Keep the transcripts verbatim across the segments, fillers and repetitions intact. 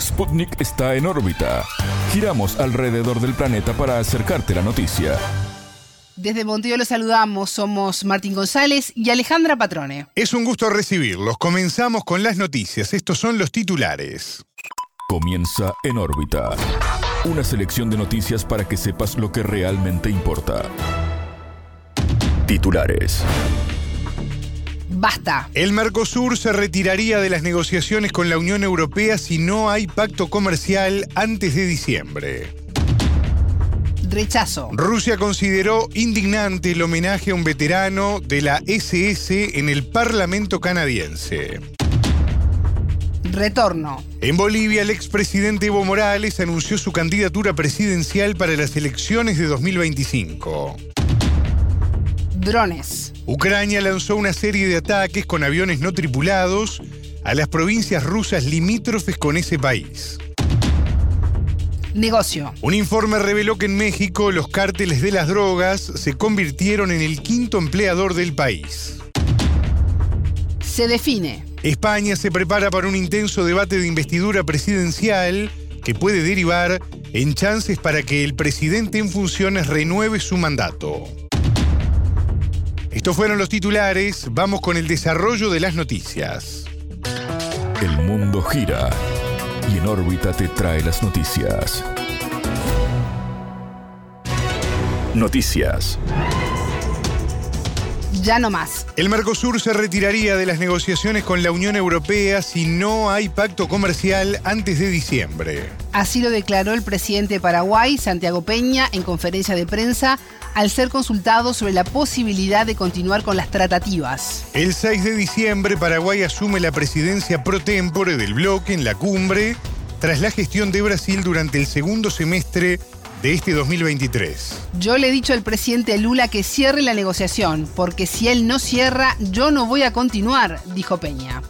Sputnik está en órbita. Giramos alrededor del planeta para acercarte la noticia. Desde Montevideo los saludamos, somos Martín González y Alejandra Patrone. Es un gusto recibirlos. Comenzamos con las noticias. Estos son los titulares. Comienza En órbita. Una selección de noticias para que sepas lo que realmente importa. Titulares. Basta. El Mercosur se retiraría de las negociaciones con la Unión Europea si no hay pacto comercial antes de diciembre. Rechazo. Rusia consideró indignante el homenaje a un veterano de la ese ese en el Parlamento canadiense. Retorno. En Bolivia, el expresidente Evo Morales anunció su candidatura presidencial para las elecciones de dos mil veinticinco. Drones. Ucrania lanzó una serie de ataques con aviones no tripulados a las provincias rusas limítrofes con ese país. Negocio. Un informe reveló que en México los cárteles de las drogas se convirtieron en el quinto empleador del país. Se define. España se prepara para un intenso debate de investidura presidencial que puede derivar en chances para que el presidente en funciones renueve su mandato. Estos fueron los titulares. Vamos con el desarrollo de las noticias. El mundo gira y En órbita te trae las noticias. Noticias. Ya no más. El Mercosur se retiraría de las negociaciones con la Unión Europea si no hay pacto comercial antes de diciembre. Así lo declaró el presidente de Paraguay, Santiago Peña, en conferencia de prensa, al ser consultado sobre la posibilidad de continuar con las tratativas. El seis de diciembre, Paraguay asume la presidencia pro tempore del bloque en la cumbre, tras la gestión de Brasil durante el segundo semestre de este dos mil veintitrés. Yo le he dicho al presidente Lula que cierre la negociación, porque si él no cierra, yo no voy a continuar, dijo Peña.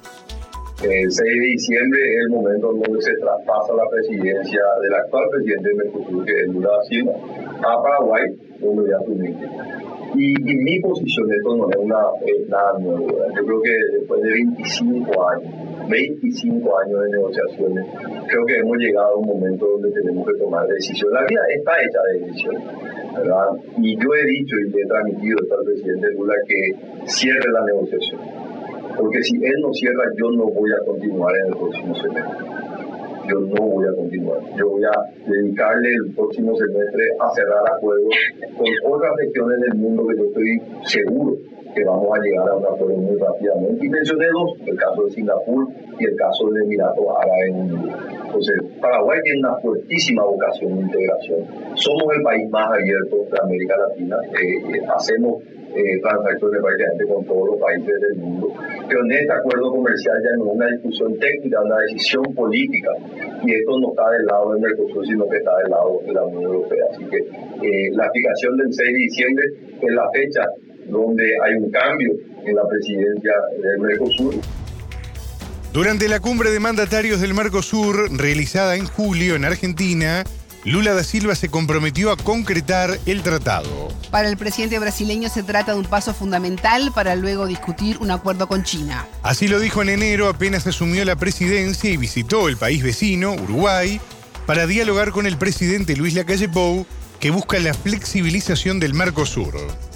El seis de diciembre es el momento en donde se traspasa la presidencia del actual presidente de Mercosur, que es Lula da Silva, a Paraguay, donde voy a asumir. Y, y mi posición, esto no es una, eh, nada nuevo. Yo creo que después de veinticinco años, veinticinco años de negociaciones, creo que hemos llegado a un momento donde tenemos que tomar decisiones. La vida está hecha de decisiones, ¿verdad? Y yo he dicho y le he transmitido al presidente Lula que cierre la negociación. Porque si él no cierra, yo no voy a continuar en el próximo semestre. Yo no voy a continuar. Yo voy a dedicarle el próximo semestre a cerrar acuerdos con otras regiones del mundo que yo estoy seguro que vamos a llegar a un acuerdo muy rápidamente. Y mencioné dos, el caso de Singapur y el caso del Emiratos Árabes Unidos. Entonces, Paraguay tiene una fuertísima vocación de integración. Somos el país más abierto de América Latina. Eh, hacemos Eh, transacciones prácticamente con todos los países del mundo. Pero en este acuerdo comercial ya no es una discusión técnica, es una decisión política. Y esto no está del lado del Mercosur, sino que está del lado de la Unión Europea. Así que eh, la aplicación del seis de diciembre es la fecha donde hay un cambio en la presidencia del Mercosur. Durante la cumbre de mandatarios del Mercosur, realizada en julio en Argentina, Lula da Silva se comprometió a concretar el tratado. Para el presidente brasileño se trata de un paso fundamental para luego discutir un acuerdo con China. Así lo dijo en enero, apenas asumió la presidencia y visitó el país vecino, Uruguay, para dialogar con el presidente Luis Lacalle Pou, que busca la flexibilización del Mercosur.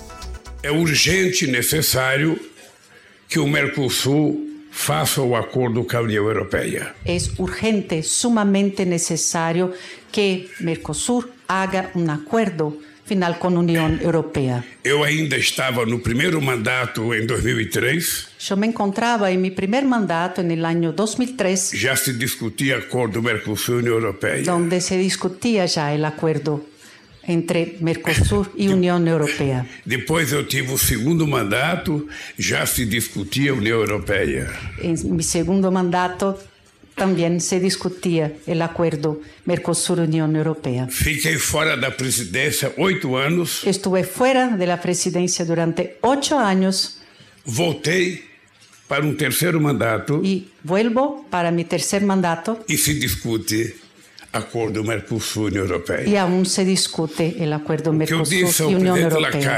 É urgente e necessário que o Mercosul faça o acordo com a União Europeia. Es urgente, sumamente necesario que Mercosur haga un acuerdo final con Unión Europea. Eu ainda estava no primeiro mandato em dois mil e três. Yo me encontraba en mi primer mandato en el año dos mil tres. Já se discutia acordo Mercosul-União Europeia. Donde se discutía ya el acuerdo entre Mercosur y Unión Europea. Depois eu tive o segundo mandato, já se discutia a União Europeia. En mi segundo mandato también se discutía el acuerdo Mercosur-Unión Europea. Fiquei fora da presidência oito anos. Estuve fuera de la presidencia durante ocho años. Voltei para um terceiro mandato. Y vuelvo para mi tercer mandato. E se discute acordo Mercosul-União Europeia. Y aún se discute el acuerdo Mercosur y Unión Europea.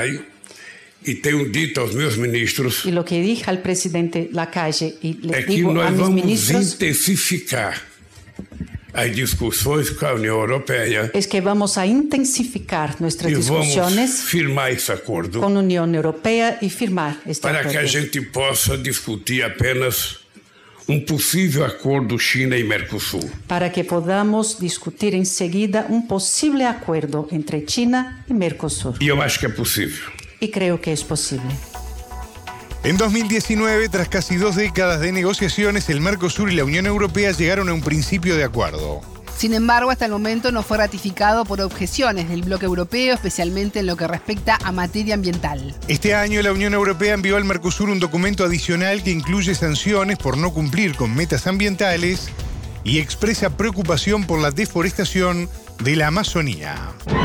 E tenho dito aos meus ministros. Y lo que dije al presidente Lacalle y le é que digo nós a mis vamos ministros intensificar as discussões com a União Europeia es que vamos a intensificar nuestras e vamos discusiones firmar esse acordo con la Unión Europea y firmar este para acuerdo. que a gente possa discutir apenas um possível acordo China e Mercosul. Para que podamos discutir enseguida un posible acuerdo entre China y Mercosur. E eu acho que é possível. Y creo que es posible. En dos mil diecinueve, tras casi dos décadas de negociaciones, el Mercosur y la Unión Europea llegaron a un principio de acuerdo. Sin embargo, hasta el momento no fue ratificado por objeciones del bloque europeo, especialmente en lo que respecta a materia ambiental. Este año, la Unión Europea envió al Mercosur un documento adicional que incluye sanciones por no cumplir con metas ambientales y expresa preocupación por la deforestación de la Amazonía.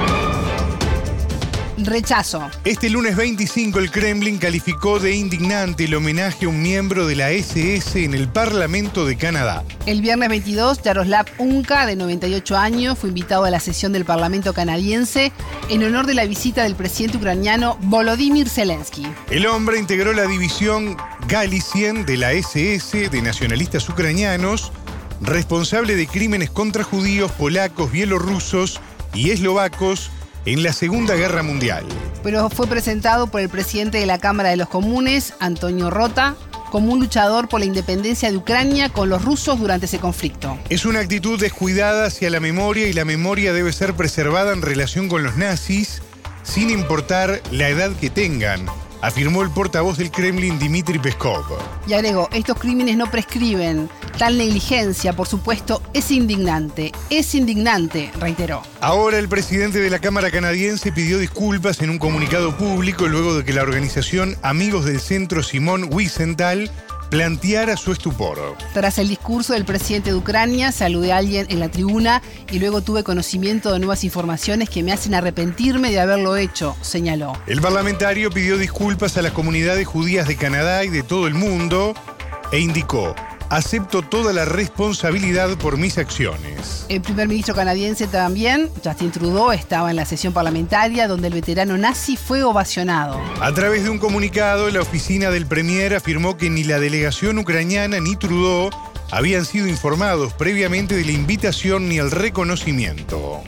Rechazo. Este lunes veinticinco, el Kremlin calificó de indignante el homenaje a un miembro de la ese ese en el Parlamento de Canadá. El viernes veintidós, Yaroslav Unka, de noventa y ocho años, fue invitado a la sesión del Parlamento canadiense en honor de la visita del presidente ucraniano Volodymyr Zelensky. El hombre integró la división Galicien de la ese ese de nacionalistas ucranianos, responsable de crímenes contra judíos, polacos, bielorrusos y eslovacos en la Segunda Guerra Mundial. Pero fue presentado por el presidente de la Cámara de los Comunes, Antonio Rota, como un luchador por la independencia de Ucrania con los rusos durante ese conflicto. Es una actitud descuidada hacia la memoria y la memoria debe ser preservada en relación con los nazis, sin importar la edad que tengan, afirmó el portavoz del Kremlin, Dmitry Peskov. Y agregó, estos crímenes no prescriben. Tal negligencia, por supuesto, es indignante. Es indignante, reiteró. Ahora el presidente de la Cámara canadiense pidió disculpas en un comunicado público luego de que la organización Amigos del Centro Simón Wiesenthal planteara su estupor. Tras el discurso del presidente de Ucrania, saludé a alguien en la tribuna y luego tuve conocimiento de nuevas informaciones que me hacen arrepentirme de haberlo hecho, señaló. El parlamentario pidió disculpas a las comunidades judías de Canadá y de todo el mundo e indicó: acepto toda la responsabilidad por mis acciones. El primer ministro canadiense también, Justin Trudeau, estaba en la sesión parlamentaria donde el veterano nazi fue ovacionado. A través de un comunicado, la oficina del premier afirmó que ni la delegación ucraniana ni Trudeau habían sido informados previamente de la invitación ni el reconocimiento.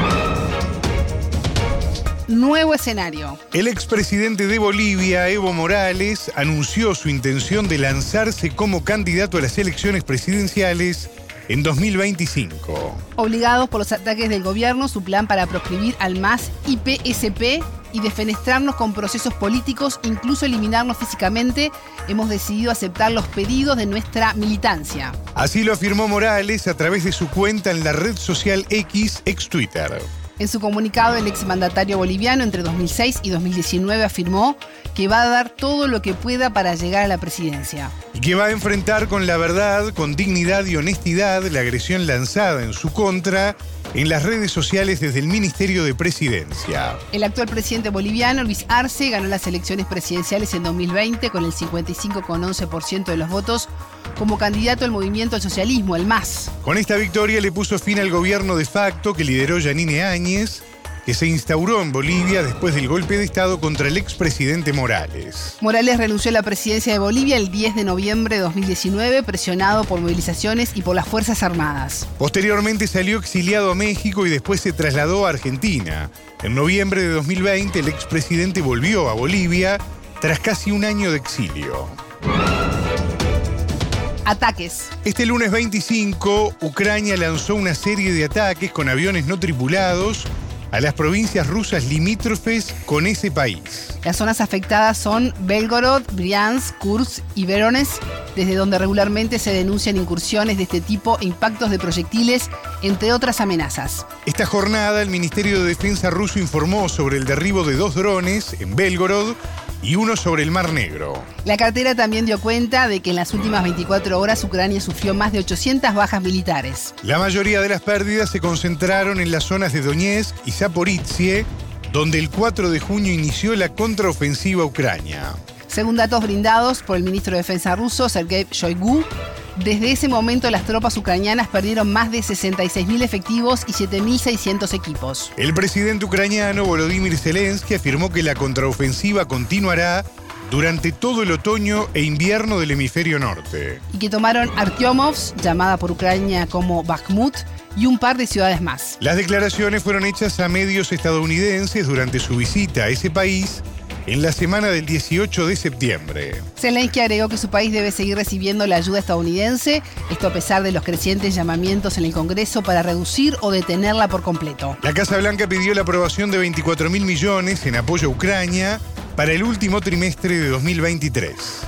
Nuevo escenario. El expresidente de Bolivia, Evo Morales, anunció su intención de lanzarse como candidato a las elecciones presidenciales en dos mil veinticinco. Obligados por los ataques del gobierno, su plan para proscribir al M A S y P S P y defenestrarnos con procesos políticos, incluso eliminarnos físicamente, hemos decidido aceptar los pedidos de nuestra militancia. Así lo afirmó Morales a través de su cuenta en la red social X, ex Twitter. En su comunicado, el exmandatario boliviano entre dos mil seis y dos mil diecinueve afirmó que va a dar todo lo que pueda para llegar a la presidencia. Y que va a enfrentar con la verdad, con dignidad y honestidad la agresión lanzada en su contra en las redes sociales desde el Ministerio de Presidencia. El actual presidente boliviano, Luis Arce, ganó las elecciones presidenciales en dos mil veinte con el cincuenta y cinco coma once por ciento de los votos como candidato al movimiento al socialismo, el M A S. Con esta victoria le puso fin al gobierno de facto que lideró Yanine Áñez, que se instauró en Bolivia después del golpe de Estado contra el expresidente Morales. Morales renunció a la presidencia de Bolivia el diez de noviembre de dos mil diecinueve, presionado por movilizaciones y por las Fuerzas Armadas. Posteriormente salió exiliado a México y después se trasladó a Argentina. En noviembre de dos mil veinte, el expresidente volvió a Bolivia tras casi un año de exilio. Ataques. Este lunes veinticinco, Ucrania lanzó una serie de ataques con aviones no tripulados a las provincias rusas limítrofes con ese país. Las zonas afectadas son Belgorod, Briansk, Kursk y Voronezh, desde donde regularmente se denuncian incursiones de este tipo e impactos de proyectiles, entre otras amenazas. Esta jornada, el Ministerio de Defensa ruso informó sobre el derribo de dos drones en Belgorod y uno sobre el Mar Negro. La cartera también dio cuenta de que en las últimas veinticuatro horas Ucrania sufrió más de ochocientas bajas militares. La mayoría de las pérdidas se concentraron en las zonas de Donetsk y Zaporizhzhia, donde el cuatro de junio inició la contraofensiva a Ucrania. Según datos brindados por el ministro de Defensa ruso, Sergei Shoigu, desde ese momento las tropas ucranianas perdieron más de sesenta y seis mil efectivos y siete mil seiscientos equipos. El presidente ucraniano Volodymyr Zelensky afirmó que la contraofensiva continuará durante todo el otoño e invierno del hemisferio norte. Y que tomaron Artyomovsk, llamada por Ucrania como Bakhmut, y un par de ciudades más. Las declaraciones fueron hechas a medios estadounidenses durante su visita a ese país en la semana del dieciocho de septiembre. Zelensky agregó que su país debe seguir recibiendo la ayuda estadounidense, esto a pesar de los crecientes llamamientos en el Congreso para reducir o detenerla por completo. La Casa Blanca pidió la aprobación de veinticuatro mil millones en apoyo a Ucrania para el último trimestre de dos mil veintitrés.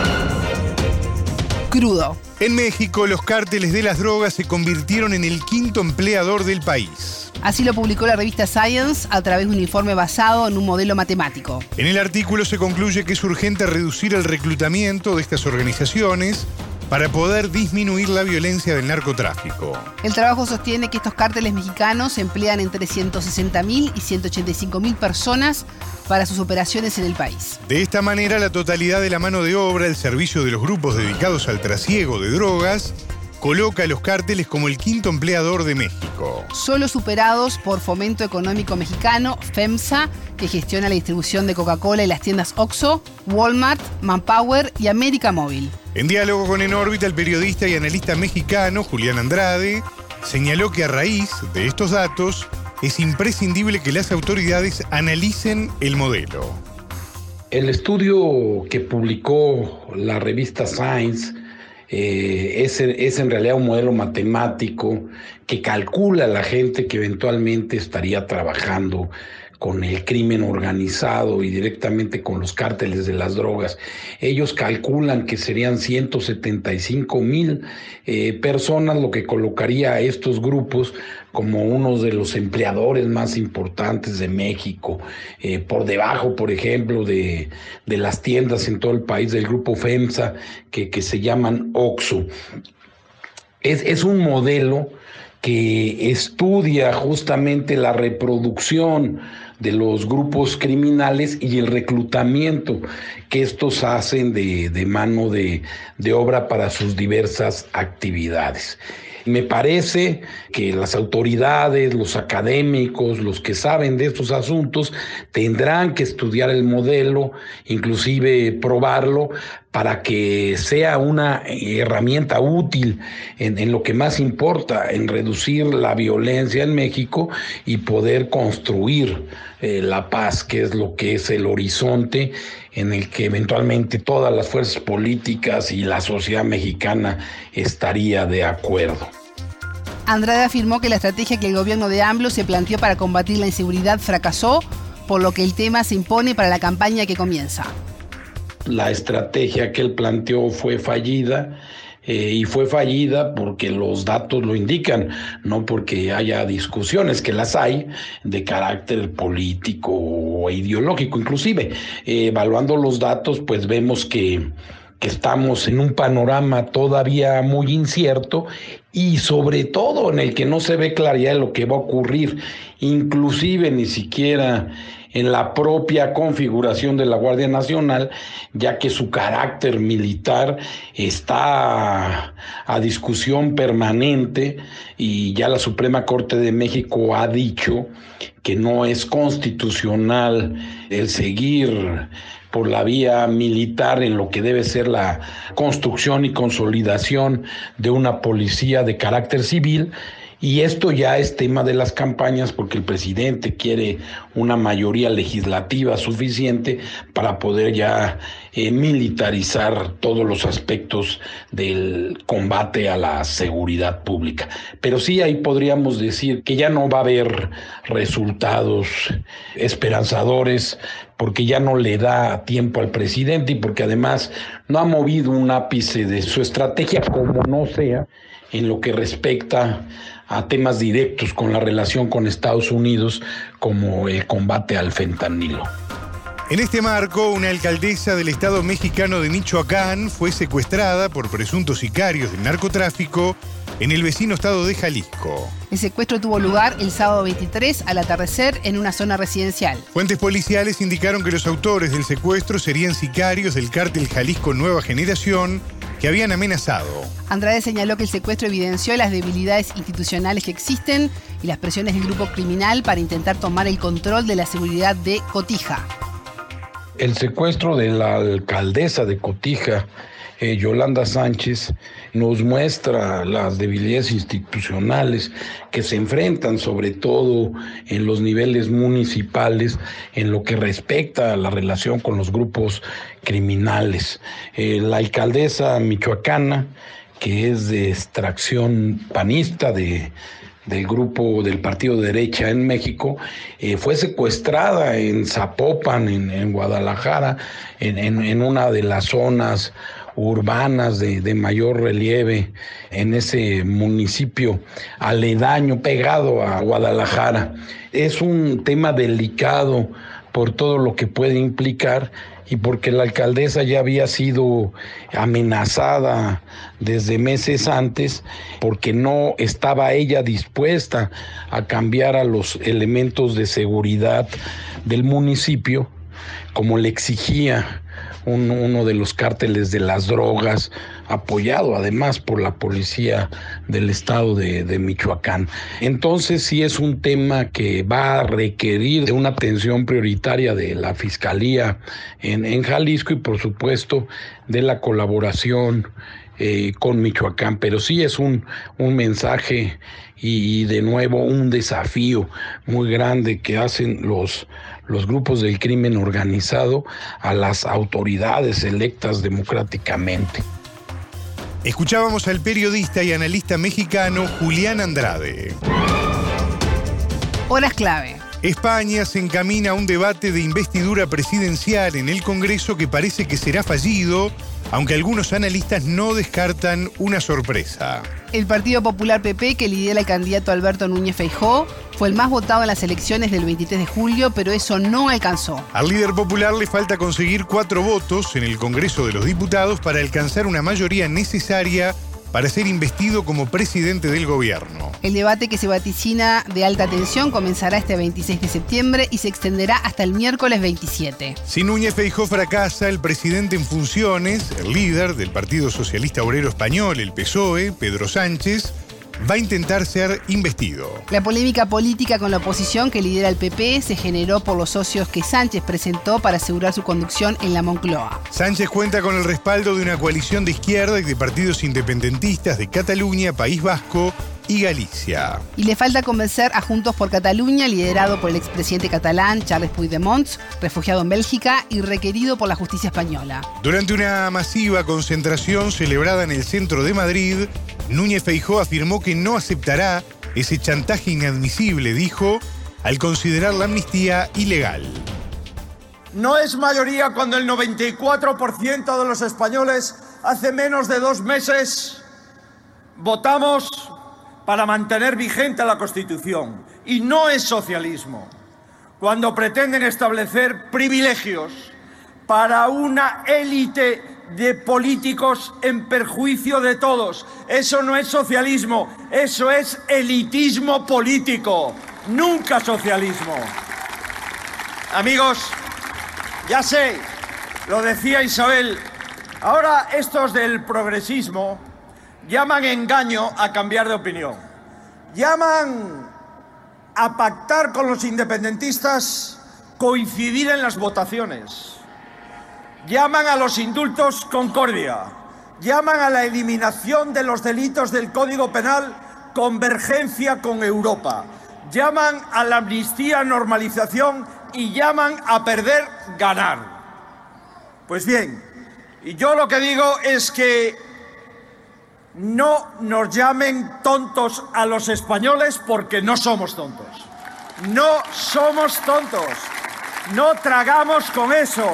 Crudo. En México, los cárteles de las drogas se convirtieron en el quinto empleador del país. Así lo publicó la revista Science a través de un informe basado en un modelo matemático. En el artículo se concluye que es urgente reducir el reclutamiento de estas organizaciones para poder disminuir la violencia del narcotráfico. El trabajo sostiene que estos cárteles mexicanos emplean entre ciento sesenta mil y ciento ochenta y cinco mil personas para sus operaciones en el país. De esta manera, la totalidad de la mano de obra al servicio de los grupos dedicados al trasiego de drogas coloca a los cárteles como el quinto empleador de México. Solo superados por Fomento Económico Mexicano, FEMSA, que gestiona la distribución de Coca-Cola y las tiendas Oxxo, Walmart, Manpower y América Móvil. En diálogo con En órbita, el periodista y analista mexicano Julián Andrade señaló que a raíz de estos datos es imprescindible que las autoridades analicen el modelo. El estudio que publicó la revista Science eh, es, es en realidad un modelo matemático que calcula la gente que eventualmente estaría trabajando con el crimen organizado y directamente con los cárteles de las drogas. Ellos calculan que serían ciento setenta y cinco mil eh, personas, lo que colocaría a estos grupos como uno de los empleadores más importantes de México, eh, por debajo, por ejemplo, de, de las tiendas en todo el país del grupo FEMSA, que, que se llaman Oxxo. Es, es un modelo que estudia justamente la reproducción de los grupos criminales y el reclutamiento que estos hacen de, de mano de, de obra para sus diversas actividades. Me parece que las autoridades, los académicos, los que saben de estos asuntos, tendrán que estudiar el modelo, inclusive probarlo, para que sea una herramienta útil en, en lo que más importa, en reducir la violencia en México y poder construir eh, la paz, que es lo que es el horizonte en el que eventualmente todas las fuerzas políticas y la sociedad mexicana estaría de acuerdo. Andrade afirmó que la estrategia que el gobierno de AMLO se planteó para combatir la inseguridad fracasó, por lo que el tema se impone para la campaña que comienza. La estrategia que él planteó fue fallida, eh, y fue fallida porque los datos lo indican, no porque haya discusiones, que las hay, de carácter político o ideológico. Inclusive, eh, evaluando los datos, pues vemos que, que estamos en un panorama todavía muy incierto y sobre todo en el que no se ve claridad de lo que va a ocurrir, inclusive ni siquiera en la propia configuración de la Guardia Nacional, ya que su carácter militar está a discusión permanente y ya la Suprema Corte de México ha dicho que no es constitucional el seguir por la vía militar en lo que debe ser la construcción y consolidación de una policía de carácter civil. Y esto ya es tema de las campañas porque el presidente quiere una mayoría legislativa suficiente para poder ya eh, militarizar todos los aspectos del combate a la seguridad pública. Pero sí, ahí podríamos decir que ya no va a haber resultados esperanzadores porque ya no le da tiempo al presidente y porque además no ha movido un ápice de su estrategia, como no sea en lo que respecta a temas directos con la relación con Estados Unidos, como el combate al fentanilo. En este marco, una alcaldesa del estado mexicano de Michoacán fue secuestrada por presuntos sicarios del narcotráfico en el vecino estado de Jalisco. El secuestro tuvo lugar el sábado veintitrés al atardecer en una zona residencial. Fuentes policiales indicaron que los autores del secuestro serían sicarios del cártel Jalisco Nueva Generación que habían amenazado. Andrade señaló que el secuestro evidenció las debilidades institucionales que existen y las presiones del grupo criminal para intentar tomar el control de la seguridad de Cotija. El secuestro de la alcaldesa de Cotija, eh, Yolanda Sánchez, nos muestra las debilidades institucionales que se enfrentan sobre todo en los niveles municipales en lo que respecta a la relación con los grupos criminales. Eh, la alcaldesa michoacana, que es de extracción panista, de del grupo del partido de derecha en México, eh, fue secuestrada en Zapopan, en, en Guadalajara, en, en, en una de las zonas urbanas de, de mayor relieve en ese municipio aledaño, pegado a Guadalajara. Es un tema delicado por todo lo que puede implicar y porque la alcaldesa ya había sido amenazada desde meses antes, porque no estaba ella dispuesta a cambiar a los elementos de seguridad del municipio, como le exigía un, uno de los cárteles de las drogas, apoyado además por la policía del estado de, de Michoacán. Entonces sí es un tema que va a requerir de una atención prioritaria de la Fiscalía en, en Jalisco y por supuesto de la colaboración eh, con Michoacán, pero sí es un, un mensaje y, y de nuevo un desafío muy grande que hacen los los grupos del crimen organizado a las autoridades electas democráticamente. Escuchábamos al periodista y analista mexicano Julián Andrade. Horas clave. España se encamina a un debate de investidura presidencial en el Congreso que parece que será fallido, aunque algunos analistas no descartan una sorpresa. El Partido Popular P P, que lidera el candidato Alberto Núñez Feijóo, fue el más votado en las elecciones del veintitrés de julio, pero eso no alcanzó. Al líder popular le falta conseguir cuatro votos en el Congreso de los Diputados para alcanzar una mayoría necesaria para ser investido como presidente del gobierno. El debate, que se vaticina de alta tensión, comenzará este veintiséis de septiembre y se extenderá hasta el miércoles veintisiete. Si Núñez Feijóo fracasa, el presidente en funciones, el líder del Partido Socialista Obrero Español, el P S O E, Pedro Sánchez, va a intentar ser investido. La polémica política con la oposición que lidera el P P se generó por los socios que Sánchez presentó para asegurar su conducción en la Moncloa. Sánchez cuenta con el respaldo de una coalición de izquierda y de partidos independentistas de Cataluña, País Vasco y Galicia. Y le falta convencer a Juntos por Cataluña, liderado por el expresidente catalán Charles Puigdemont, refugiado en Bélgica y requerido por la justicia española. Durante una masiva concentración celebrada en el centro de Madrid, Núñez Feijóo afirmó que no aceptará ese chantaje inadmisible, dijo, al considerar la amnistía ilegal. No es mayoría cuando el noventa y cuatro por ciento de los españoles hace menos de dos meses votamos para mantener vigente la Constitución. Y no es socialismo cuando pretenden establecer privilegios para una élite de políticos en perjuicio de todos. Eso no es socialismo, eso es elitismo político, nunca socialismo. Amigos, ya sé, lo decía Isabel, ahora estos del progresismo llaman engaño a cambiar de opinión. Llaman a pactar con los independentistas coincidir en las votaciones. Llaman a los indultos concordia. Llaman a la eliminación de los delitos del Código Penal convergencia con Europa. Llaman a la amnistía normalización y llaman a perder ganar. Pues bien, y yo lo que digo es que no nos llamen tontos a los españoles porque no somos tontos. No somos tontos. No tragamos con eso.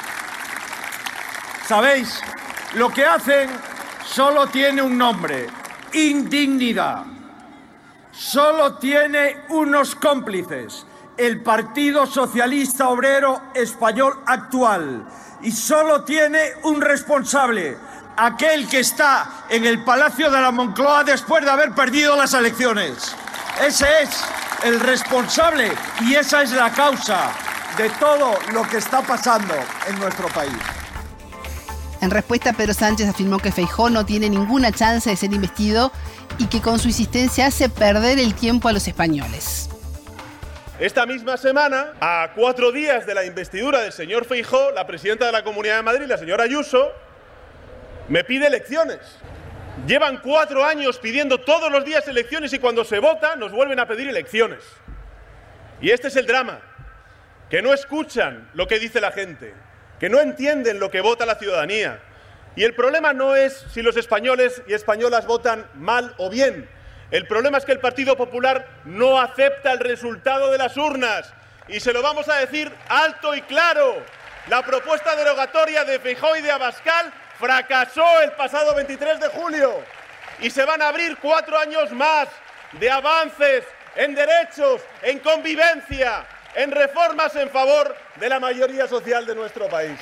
¿Sabéis? Lo que hacen solo tiene un nombre: indignidad. Solo tiene unos cómplices: el Partido Socialista Obrero Español actual. Y solo tiene un responsable: aquel que está en el Palacio de la Moncloa después de haber perdido las elecciones. Ese es el responsable y esa es la causa de todo lo que está pasando en nuestro país. En respuesta, Pedro Sánchez afirmó que Feijóo no tiene ninguna chance de ser investido y que con su insistencia hace perder el tiempo a los españoles. Esta misma semana, a cuatro días de la investidura del señor Feijóo, la presidenta de la Comunidad de Madrid, la señora Ayuso, me pide elecciones. Llevan cuatro años pidiendo todos los días elecciones y cuando se vota nos vuelven a pedir elecciones. Y este es el drama, que no escuchan lo que dice la gente, que no entienden lo que vota la ciudadanía. Y el problema no es si los españoles y españolas votan mal o bien. El problema es que el Partido Popular no acepta el resultado de las urnas. Y se lo vamos a decir alto y claro. La propuesta derogatoria de Feijóo y de Abascal fracasó el pasado veintitrés de julio. Y se van a abrir cuatro años más de avances en derechos, en convivencia, en reformas en favor de la mayoría social de nuestro país.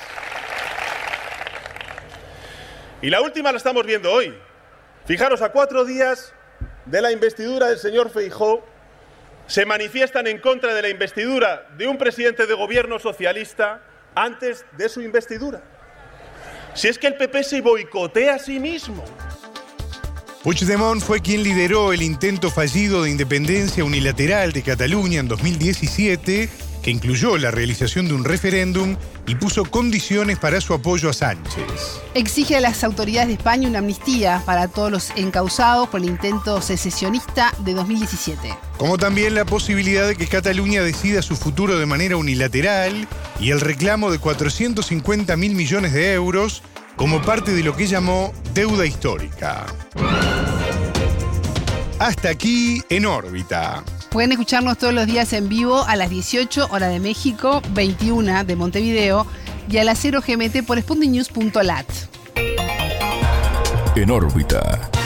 Y la última la estamos viendo hoy. Fijaros, a cuatro días de la investidura del señor Feijóo, se manifiestan en contra de la investidura de un presidente de gobierno socialista antes de su investidura. Si es que el P P se boicotea a sí mismo. Puigdemont fue quien lideró el intento fallido de independencia unilateral de Cataluña en dos mil diecisiete, que incluyó la realización de un referéndum y puso condiciones para su apoyo a Sánchez. Exige a las autoridades de España una amnistía para todos los encausados por el intento secesionista de dos mil diecisiete. Como también la posibilidad de que Cataluña decida su futuro de manera unilateral y el reclamo de cuatrocientos cincuenta mil millones de euros como parte de lo que llamó deuda histórica. Hasta aquí En órbita. Pueden escucharnos todos los días en vivo a las dieciocho, hora de México, veintiuna de Montevideo, y a las cero G M T por sputnik news punto lat. En órbita.